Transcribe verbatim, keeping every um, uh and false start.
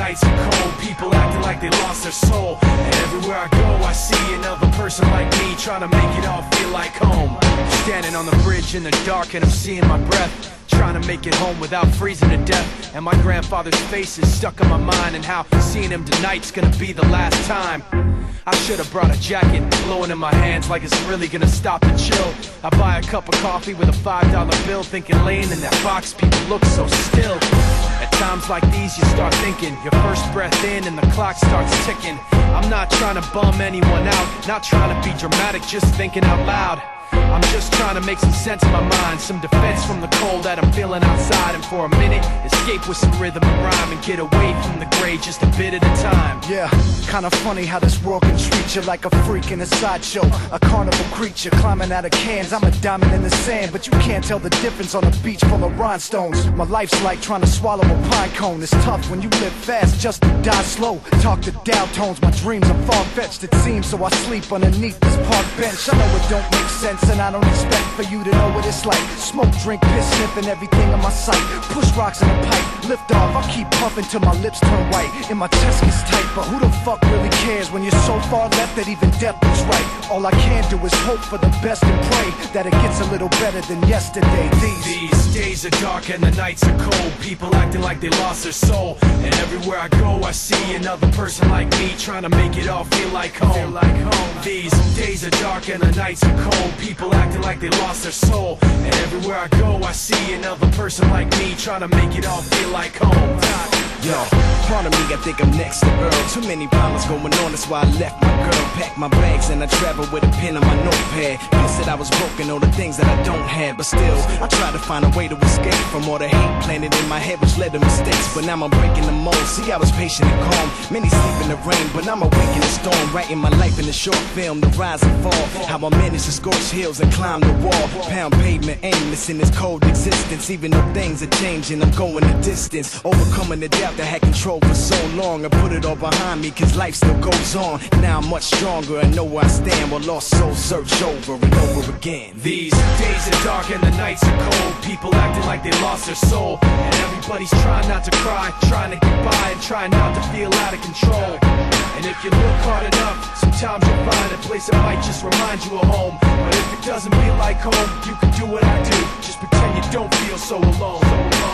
nights are cold, people acting like they lost their soul. And everywhere I go I see another person like me, trying to make it all feel like home. Standing on the bridge in the dark and I'm seeing my breath, trying to make it home without freezing to death. And my grandfather's face is stuck in my mind, and how seeing him tonight's gonna be the last time. I should've brought a jacket, blowing in my hands like it's really gonna stop and chill. I buy a cup of coffee with a five dollar bill, thinking laying in that box people look so still. At times like these you start thinking, your first breath in and the clock starts ticking. I'm not trying to bum anyone out, not trying to be dramatic, just thinking out loud. I'm just trying to make some sense in my mind, some defense from the cold that I'm feeling outside. And for a minute, escape with some rhythm and rhyme, and get away from the gray just a bit at a time. Yeah, kinda funny how this world can treat you like a freak in a sideshow, a carnival creature climbing out of cans. I'm a diamond in the sand, but you can't tell the difference on a beach full of rhinestones. My life's like trying to swallow a pine cone. It's tough when you live fast just to die slow. Talk to Dow tones, my dreams are far-fetched it seems, so I sleep underneath this park bench. I know it don't make sense, and I don't expect for you to know what it's like. Smoke, drink, piss, sniffing everything in my sight. Push rocks in a pipe, lift off, I keep puffing till my lips turn white and my chest gets tight. But who the fuck really cares when you're so far left that even death looks right? All I can do is hope for the best and pray that it gets a little better than yesterday. These, These days are dark and the nights are cold, people acting like they lost their soul. And everywhere I go I see another person like me, trying to make it all feel like home. Like home. These days are dark and the nights are cold, people acting like they lost their soul. And everywhere I go I see another person like me, trying to make it all feel like home. Yo, part of me, I think I'm next to Earl. Too many problems going on, that's why I left my girl. Packed my bags and I traveled with a pen on my notepad. Pissed that I was broken, all the things that I don't have. But still, I try to find a way to escape from all the hate planted in my head, which led to mistakes. But now I'm breaking the mold. See, I was patient and calm. Many sleep in the rain, but I'm awake in the storm. Writing my life in a short film, the rise and fall. How I managed to scorch hills and climb the wall. Pound pavement, aimless in this cold existence. Even though things are changing, I'm going the distance. Overcoming the doubt that had control for so long, I put it all behind me, cause life still goes on. Now I'm much stronger and know where I stand, while lost souls search over and over again. These days are dark and the nights are cold, people acting like they lost their soul. And everybody's trying not to cry, trying to get by and trying not to feel out of control. And if you look hard enough, sometimes you'll find a place that might just remind you of home. But if it doesn't feel like home, you can do what I do, just pretend you don't feel so alone. So alone.